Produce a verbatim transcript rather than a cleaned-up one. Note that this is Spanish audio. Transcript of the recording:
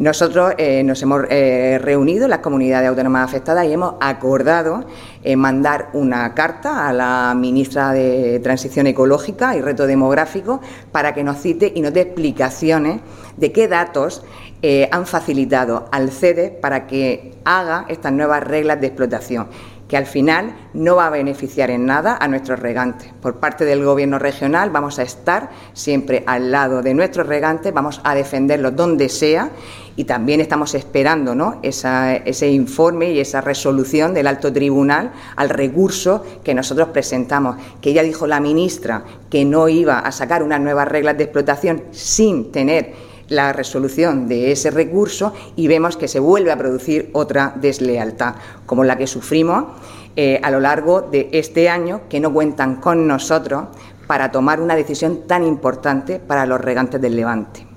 Nosotros eh, nos hemos eh, reunido, las comunidades autónomas afectadas, y hemos acordado eh, mandar una carta a la ministra de Transición Ecológica y Reto Demográfico para que nos cite y nos dé explicaciones de qué datos eh, han facilitado al C E D E para que haga estas nuevas reglas de explotación, que al final no va a beneficiar en nada a nuestros regantes. Por parte del Gobierno regional vamos a estar siempre al lado de nuestros regantes, vamos a defenderlos donde sea, y también estamos esperando, ¿no?, esa, ese informe y esa resolución del Alto Tribunal al recurso que nosotros presentamos, que ya dijo la ministra que no iba a sacar unas nuevas reglas de explotación sin tener la resolución de ese recurso, y vemos que se vuelve a producir otra deslealtad, como la que sufrimos eh, a lo largo de este año, que no cuentan con nosotros para tomar una decisión tan importante para los regantes del Levante.